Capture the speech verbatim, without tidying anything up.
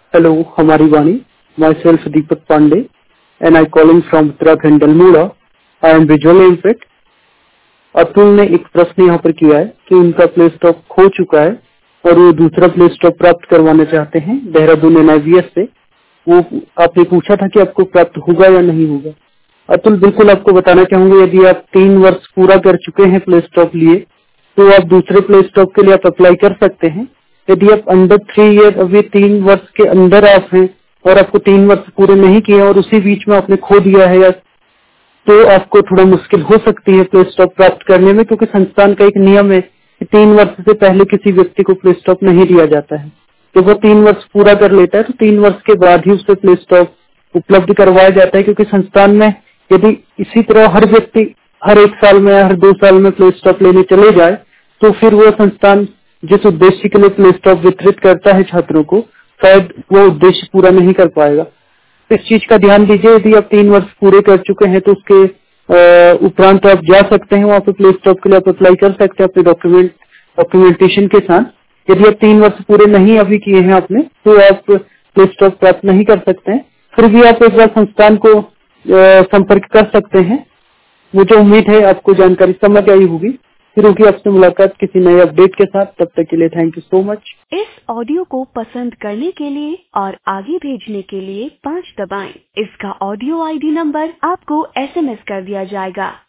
Hello, हमारी वाणी. Myself Deepak Pandey, and I calling from Uttarakhand, Almora. I am visually impaired. Atul ने एक प्रश्न यहाँ पर किया है कि उनका प्ले स्टॉप खो चुका है और वो दूसरा प्ले स्टॉप प्राप्त करवाना चाहते हैं देहरादून एनआईवीएस से. वो आपने पूछा था कि आपको प्राप्त होगा या नहीं होगा. अतुल, बिल्कुल आपको बताना चाहूंगा, यदि आप तीन वर्ष पूरा कर चुके हैं प्ले स्टॉप लिए तो आप दूसरे प्ले स्टॉप के लिए आप अप्लाई कर सकते हैं. यदि आप अंडर थ्री ईयर अभी तीन वर्ष के अंदर आप हैं और आपको तीन वर्ष पूरे नहीं किए और उसी बीच में आपने खो दिया है या तो आपको थोड़ा मुश्किल हो सकती है प्ले स्टॉप प्राप्त करने में, क्योंकि संस्थान का एक नियम है कि तीन वर्ष से पहले किसी व्यक्ति को प्ले स्टॉप नहीं दिया जाता है. जब वो तीन वर्ष पूरा कर लेता है तो तीन वर्ष के बाद ही उसे प्ले स्टॉप उपलब्ध करवाया जाता है, क्योंकि संस्थान में यदि इसी तरह हर व्यक्ति हर एक साल में हर दो साल में प्ले स्टॉप लेने चले जाए तो फिर वो संस्थान जिस उद्देश्य के लिए प्ले स्टॉप वितरित करता है छात्रों को, शायद वो उद्देश्य पूरा नहीं कर पाएगा. इस चीज का ध्यान दीजिए. यदि आप तीन वर्ष पूरे कर चुके हैं तो उसके उपरांत आप जा सकते हैं, वहाँ पे प्ले स्टॉप के लिए आप अप्लाई कर सकते हैं अपने डॉक्यूमेंट डॉक्यूमेंटेशन के साथ. यदि आप तीन वर्ष पूरे नहीं अभी किए हैं आपने तो आप प्ले स्टॉप प्राप्त नहीं कर सकते हैं. फिर भी आप एक बार संस्थान को अ, संपर्क कर सकते हैं. मुझे उम्मीद है आपको जानकारी समझ आई होगी. फिर होगी आपसे मुलाकात किसी नए अपडेट के साथ. तब तक के लिए थैंक यू सो मच. इस ऑडियो को पसंद करने के लिए और आगे भेजने के लिए पाँच दबाएं. इसका ऑडियो आईडी नंबर आपको एसएमएस कर दिया जाएगा.